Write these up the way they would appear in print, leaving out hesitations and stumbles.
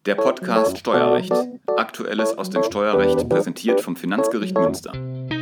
Der Podcast Steuerrecht. Aktuelles aus dem Steuerrecht präsentiert vom Finanzgericht Münster.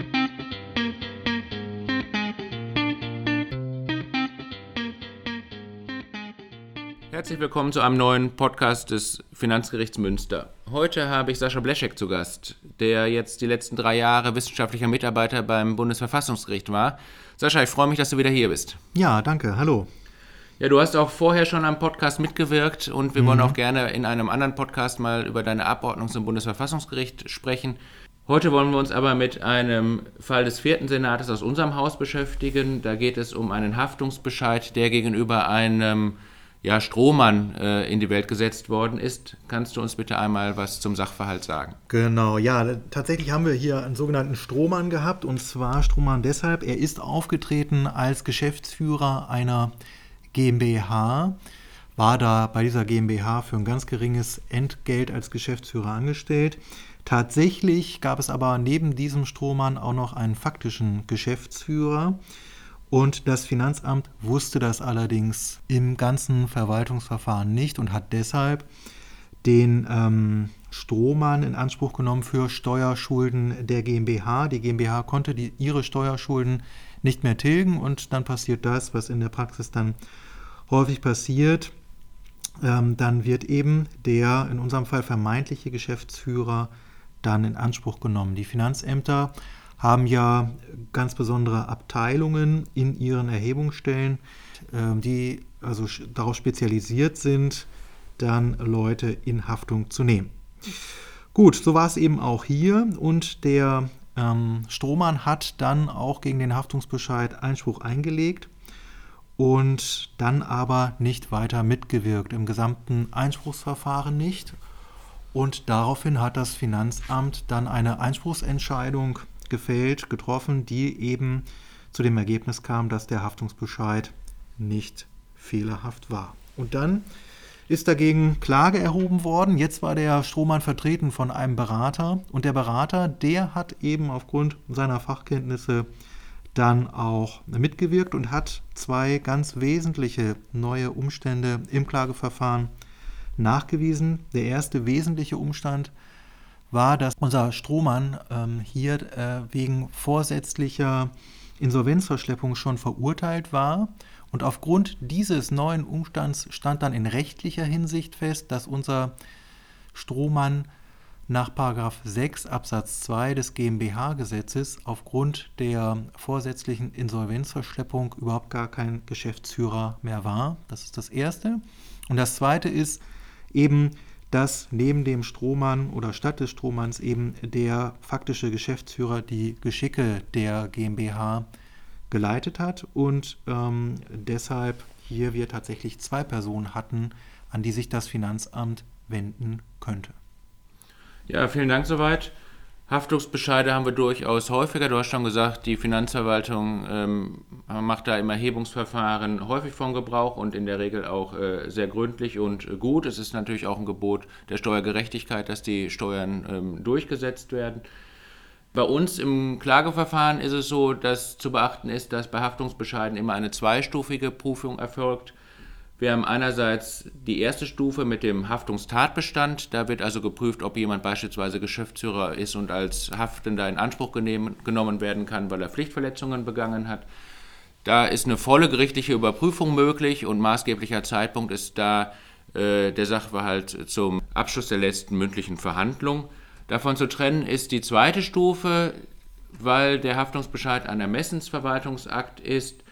Herzlich willkommen zu einem neuen Podcast des Finanzgerichts Münster. Heute habe ich Sascha Bleschek zu Gast, der jetzt die letzten 3 Jahre wissenschaftlicher Mitarbeiter beim Bundesverfassungsgericht war. Sascha, ich freue mich, dass du wieder hier bist. Ja, danke. Hallo. Ja, du hast auch vorher schon am Podcast mitgewirkt und wir wollen auch gerne in einem anderen Podcast mal über deine Abordnung zum Bundesverfassungsgericht sprechen. Heute wollen wir uns aber mit einem Fall des 4. Senates aus unserem Haus beschäftigen. Da geht es um einen Haftungsbescheid, der gegenüber einem Strohmann in die Welt gesetzt worden ist. Kannst du uns bitte einmal was zum Sachverhalt sagen? Genau, ja, tatsächlich haben wir hier einen sogenannten Strohmann gehabt, und zwar Strohmann deshalb, er ist aufgetreten als Geschäftsführer einer GmbH, war da bei dieser GmbH für ein ganz geringes Entgelt als Geschäftsführer angestellt. Tatsächlich gab es aber neben diesem Strohmann auch noch einen faktischen Geschäftsführer. Und das Finanzamt wusste das allerdings im ganzen Verwaltungsverfahren nicht und hat deshalb den Strohmann in Anspruch genommen für Steuerschulden der GmbH. Die GmbH konnte ihre Steuerschulden nicht mehr tilgen und dann passiert das, was in der Praxis dann häufig passiert. Dann wird eben der in unserem Fall vermeintliche Geschäftsführer dann in Anspruch genommen. Die Finanzämter haben ja ganz besondere Abteilungen in ihren Erhebungsstellen, die also darauf spezialisiert sind, dann Leute in Haftung zu nehmen. Gut, so war es eben auch hier, und der Strohmann hat dann auch gegen den Haftungsbescheid Einspruch eingelegt und dann aber nicht weiter mitgewirkt, im gesamten Einspruchsverfahren nicht. Und daraufhin hat das Finanzamt dann eine Einspruchsentscheidung getroffen, die eben zu dem Ergebnis kam, dass der Haftungsbescheid nicht fehlerhaft war. Und dann ist dagegen Klage erhoben worden. Jetzt war der Strohmann vertreten von einem Berater, und der Berater, der hat eben aufgrund seiner Fachkenntnisse dann auch mitgewirkt und hat 2 ganz wesentliche neue Umstände im Klageverfahren nachgewiesen. Der erste wesentliche Umstand war, dass unser Strohmann hier wegen vorsätzlicher Insolvenzverschleppung schon verurteilt war. Und aufgrund dieses neuen Umstands stand dann in rechtlicher Hinsicht fest, dass unser Strohmann nach § 6 Absatz 2 des GmbH-Gesetzes aufgrund der vorsätzlichen Insolvenzverschleppung überhaupt gar kein Geschäftsführer mehr war. Das ist das Erste. Und das Zweite ist eben, dass neben dem Strohmann oder statt des Strohmanns eben der faktische Geschäftsführer die Geschicke der GmbH geleitet hat und deshalb hier wir tatsächlich 2 Personen hatten, an die sich das Finanzamt wenden könnte. Ja, vielen Dank soweit. Haftungsbescheide haben wir durchaus häufiger. Du hast schon gesagt, die Finanzverwaltung macht da im Erhebungsverfahren häufig von Gebrauch und in der Regel auch sehr gründlich und gut. Es ist natürlich auch ein Gebot der Steuergerechtigkeit, dass die Steuern durchgesetzt werden. Bei uns im Klageverfahren ist es so, dass zu beachten ist, dass bei Haftungsbescheiden immer eine 2-stufige Prüfung erfolgt. Wir haben einerseits die erste Stufe mit dem Haftungstatbestand. Da wird also geprüft, ob jemand beispielsweise Geschäftsführer ist und als Haftender in Anspruch genommen werden kann, weil er Pflichtverletzungen begangen hat. Da ist eine volle gerichtliche Überprüfung möglich und maßgeblicher Zeitpunkt ist da der Sachverhalt zum Abschluss der letzten mündlichen Verhandlung. Davon zu trennen ist die zweite Stufe, weil der Haftungsbescheid ein Ermessensverwaltungsakt ist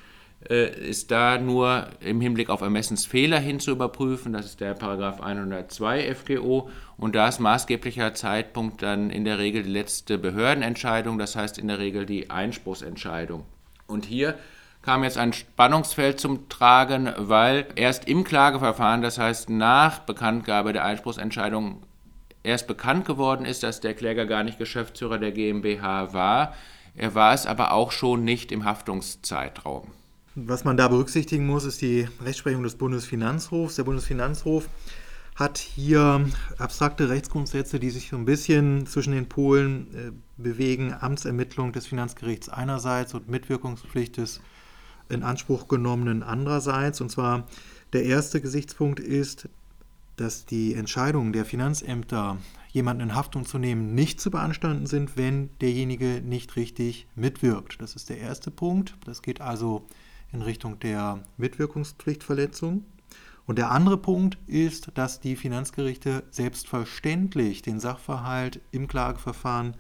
da nur im Hinblick auf Ermessensfehler hin zu überprüfen. Das ist der § 102 FGO, und da ist maßgeblicher Zeitpunkt dann in der Regel die letzte Behördenentscheidung, das heißt in der Regel die Einspruchsentscheidung. Und hier kam jetzt ein Spannungsfeld zum Tragen, weil erst im Klageverfahren, das heißt nach Bekanntgabe der Einspruchsentscheidung, erst bekannt geworden ist, dass der Kläger gar nicht Geschäftsführer der GmbH war. Er war es aber auch schon nicht im Haftungszeitraum. Was man da berücksichtigen muss, ist die Rechtsprechung des Bundesfinanzhofs. Der Bundesfinanzhof hat hier abstrakte Rechtsgrundsätze, die sich so ein bisschen zwischen den Polen bewegen. Amtsermittlung des Finanzgerichts einerseits und Mitwirkungspflicht des in Anspruch genommenen andererseits. Und zwar der erste Gesichtspunkt ist, dass die Entscheidungen der Finanzämter, jemanden in Haftung zu nehmen, nicht zu beanstanden sind, wenn derjenige nicht richtig mitwirkt. Das ist der erste Punkt. Das geht also in Richtung der Mitwirkungspflichtverletzung. Und der andere Punkt ist, dass die Finanzgerichte selbstverständlich den Sachverhalt im Klageverfahren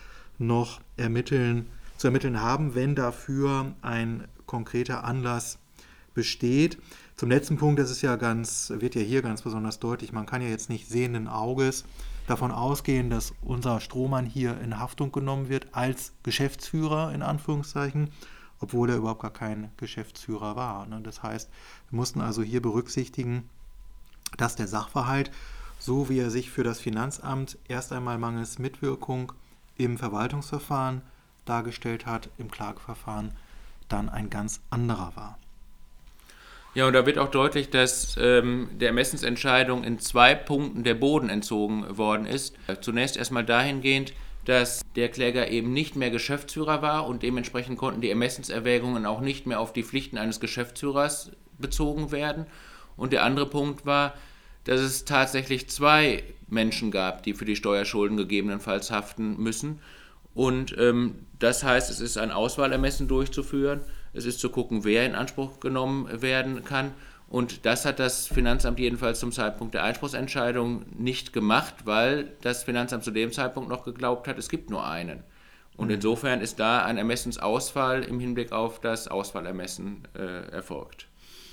noch zu ermitteln haben, wenn dafür ein konkreter Anlass besteht. Zum letzten Punkt, das ist wird ja hier ganz besonders deutlich, man kann ja jetzt nicht sehenden Auges davon ausgehen, dass unser Strohmann hier in Haftung genommen wird als Geschäftsführer in Anführungszeichen, obwohl er überhaupt gar kein Geschäftsführer war. Das heißt, wir mussten also hier berücksichtigen, dass der Sachverhalt, so wie er sich für das Finanzamt erst einmal mangels Mitwirkung im Verwaltungsverfahren dargestellt hat, im Klageverfahren dann ein ganz anderer war. Ja, und da wird auch deutlich, dass der Ermessensentscheidung in 2 Punkten der Boden entzogen worden ist. Zunächst erstmal dahingehend, dass der Kläger eben nicht mehr Geschäftsführer war und dementsprechend konnten die Ermessenserwägungen auch nicht mehr auf die Pflichten eines Geschäftsführers bezogen werden. Und der andere Punkt war, dass es tatsächlich 2 Menschen gab, die für die Steuerschulden gegebenenfalls haften müssen. Und das heißt, es ist ein Auswahlermessen durchzuführen, es ist zu gucken, wer in Anspruch genommen werden kann. Und das hat das Finanzamt jedenfalls zum Zeitpunkt der Einspruchsentscheidung nicht gemacht, weil das Finanzamt zu dem Zeitpunkt noch geglaubt hat, es gibt nur einen. Und insofern ist da ein Ermessensausfall im Hinblick auf das Auswahlermessen erfolgt.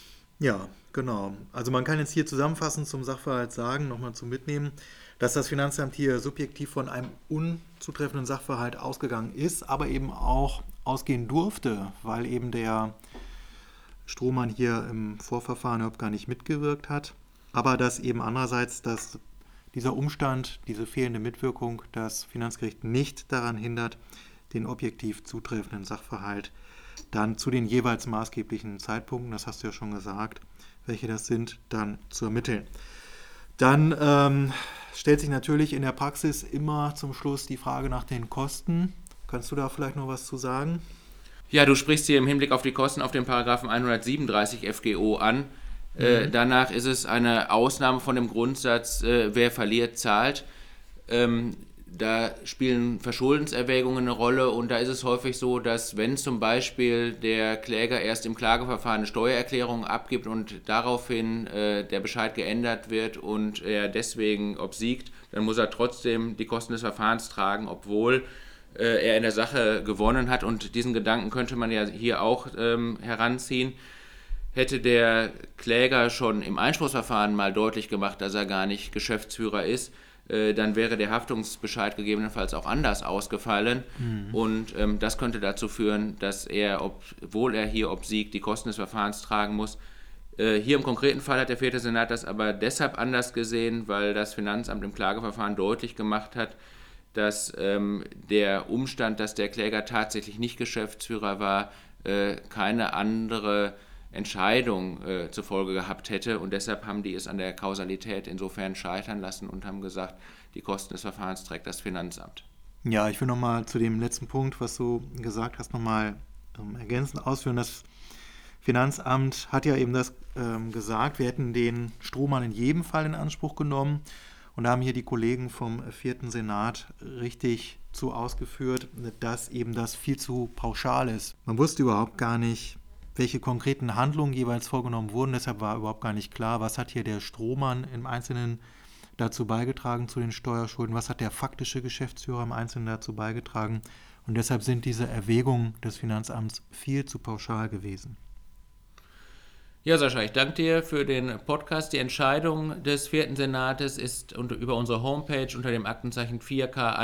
Ja, genau. Also man kann jetzt hier zusammenfassend zum Sachverhalt sagen, nochmal zum Mitnehmen, dass das Finanzamt hier subjektiv von einem unzutreffenden Sachverhalt ausgegangen ist, aber eben auch ausgehen durfte, weil eben der Strohmann hier im Vorverfahren überhaupt gar nicht mitgewirkt hat, aber dass eben andererseits dieser Umstand, diese fehlende Mitwirkung, das Finanzgericht nicht daran hindert, den objektiv zutreffenden Sachverhalt dann zu den jeweils maßgeblichen Zeitpunkten, das hast du ja schon gesagt, welche das sind, dann zu ermitteln. Dann stellt sich natürlich in der Praxis immer zum Schluss die Frage nach den Kosten. Kannst du da vielleicht noch was zu sagen? Ja, du sprichst hier im Hinblick auf die Kosten auf den Paragraphen 137 FGO an. Danach ist es eine Ausnahme von dem Grundsatz, wer verliert, zahlt. Da spielen Verschuldenserwägungen eine Rolle und da ist es häufig so, dass wenn zum Beispiel der Kläger erst im Klageverfahren eine Steuererklärung abgibt und daraufhin der Bescheid geändert wird und er deswegen obsiegt, dann muss er trotzdem die Kosten des Verfahrens tragen, obwohl er in der Sache gewonnen hat. Und diesen Gedanken könnte man ja hier auch heranziehen. Hätte der Kläger schon im Einspruchsverfahren mal deutlich gemacht, dass er gar nicht Geschäftsführer ist, dann wäre der Haftungsbescheid gegebenenfalls auch anders ausgefallen. Und das könnte dazu führen, dass er, obwohl er hier obsiegt, die Kosten des Verfahrens tragen muss. Hier im konkreten Fall hat der 4. Senat das aber deshalb anders gesehen, weil das Finanzamt im Klageverfahren deutlich gemacht hat, dass der Umstand, dass der Kläger tatsächlich nicht Geschäftsführer war, keine andere Entscheidung zur Folge gehabt hätte und deshalb haben die es an der Kausalität insofern scheitern lassen und haben gesagt, die Kosten des Verfahrens trägt das Finanzamt. Ja, ich will nochmal zu dem letzten Punkt, was du gesagt hast, nochmal ergänzend ausführen. Das Finanzamt hat ja eben das gesagt, wir hätten den Strohmann in jedem Fall in Anspruch genommen und da haben hier die Kollegen vom 4. Senat richtig zu ausgeführt, dass eben das viel zu pauschal ist. Man wusste überhaupt gar nicht, welche konkreten Handlungen jeweils vorgenommen wurden. Deshalb war überhaupt gar nicht klar, was hat hier der Strohmann im Einzelnen dazu beigetragen zu den Steuerschulden, was hat der faktische Geschäftsführer im Einzelnen dazu beigetragen. Und deshalb sind diese Erwägungen des Finanzamts viel zu pauschal gewesen. Ja, Sascha, ich danke dir für den Podcast. Die Entscheidung des 4. Senates ist über unsere Homepage unter dem Aktenzeichen 4K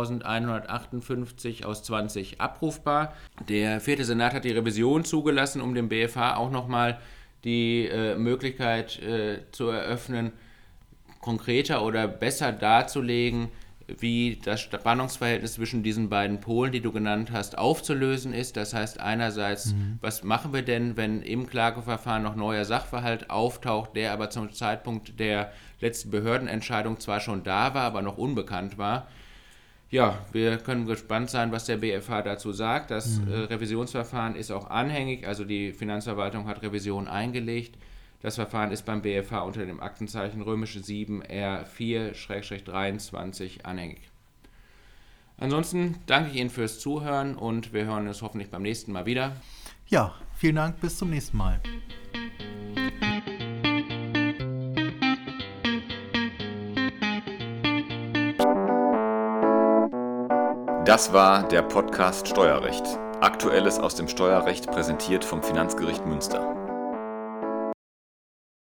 1158 aus 20 abrufbar. Der 4. Senat hat die Revision zugelassen, um dem BfH auch nochmal die Möglichkeit zu eröffnen, konkreter oder besser darzulegen, wie das Spannungsverhältnis zwischen diesen beiden Polen, die du genannt hast, aufzulösen ist. Das heißt einerseits, was machen wir denn, wenn im Klageverfahren noch neuer Sachverhalt auftaucht, der aber zum Zeitpunkt der letzten Behördenentscheidung zwar schon da war, aber noch unbekannt war. Ja, wir können gespannt sein, was der BfH dazu sagt. Das Revisionsverfahren ist auch anhängig, also die Finanzverwaltung hat Revision eingelegt. Das Verfahren ist beim BFH unter dem Aktenzeichen *7 R4-23 anhängig. Ansonsten danke ich Ihnen fürs Zuhören und wir hören uns hoffentlich beim nächsten Mal wieder. Ja, vielen Dank, bis zum nächsten Mal. Das war der Podcast Steuerrecht. Aktuelles aus dem Steuerrecht, präsentiert vom Finanzgericht Münster.